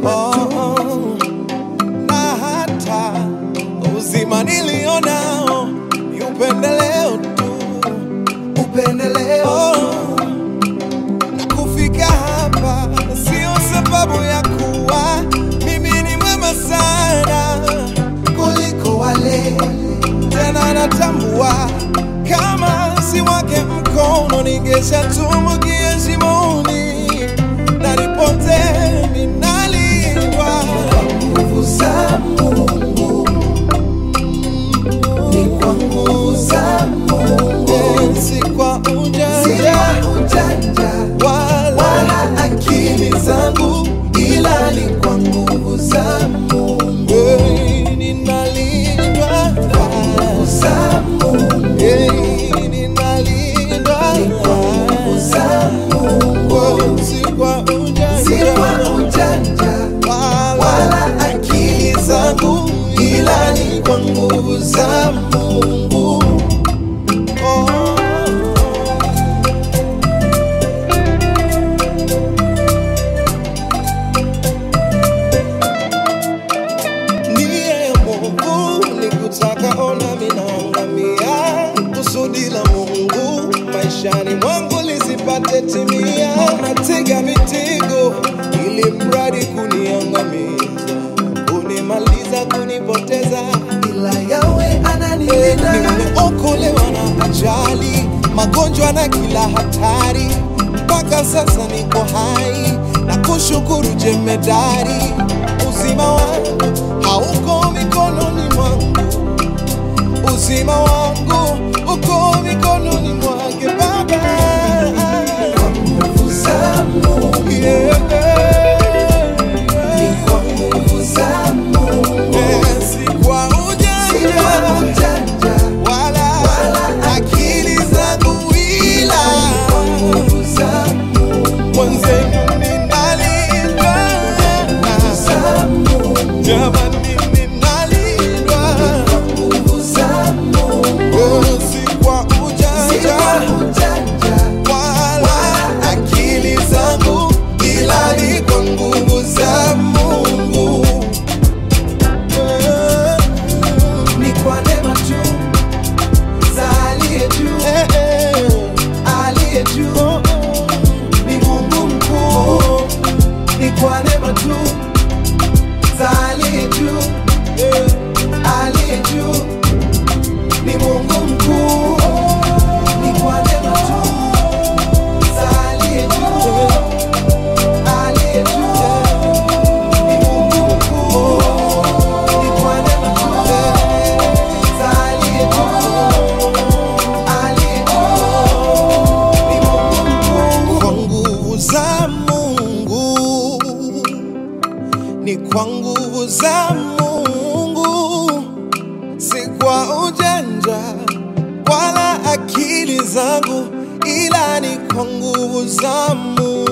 na hata uzima nilionao ni upendeleo tu, upendeleo na kufika hapa sio sababu ya kuwa mimi ni mwema sana kuliko wale. Tena natambua kama si wake mkono ningeshatumbukia shimoni, na nipote ninalindwa kwa nguvu za Mungu, ni kwa nguvu za Mungu, si kwa ujanja wala akili zangu, ila ni kwa nguvu za Mungu. Ninalindwa kwa nguvu za Mungu, ninalindwa kwa nguvu za Mungu, si kwa ujanja wala akili zangu, ila ni kwa nguvu za Mungu. Ona minaangamia, kusudi la Mungu maishani mwangu lisipate timia. Natega mitego ili mradi kuniangamiza, kunimaliza, kunipoteza, ila yawe ananilinda. Nimeokolewa na ajali, magonjwa na kila hatari, mpaka sasa niko hai na kushukuru jemedari. Uzima wangu hauko mikononi mwangu, uzima wangu uko mikononi mwake Baba. Kwa nguvu za Mungu, ni kwa nguvu za Mungu, si kwa ujanja wala akili zangu, ila kwa nguvu za Mungu. Mwenzenu ninalindwa za Mungu, jamani ninalindwa kwa nguvu za Mungu, si kwa ujanja wala akili zangu, ila ni kwa nguvu za Mungu. Ni kwa neema tu za aliye juu, aliye juu ni Mungu mkuu. Ni kwa neema tu za aliye juu, aliye juu ni Mungu mkuu. Ni kwa neema tu za aliye juu, aliye juu ni Mungu mkuu. Ni kwa neema tu za aliye juu, aliye juu ni Mungu mkuu. Kwa nguvu za Mungu, ni kwa nguvu za Mungu, si kwa ujanja wala akili zangu, ila ni kwa nguvu za Mungu.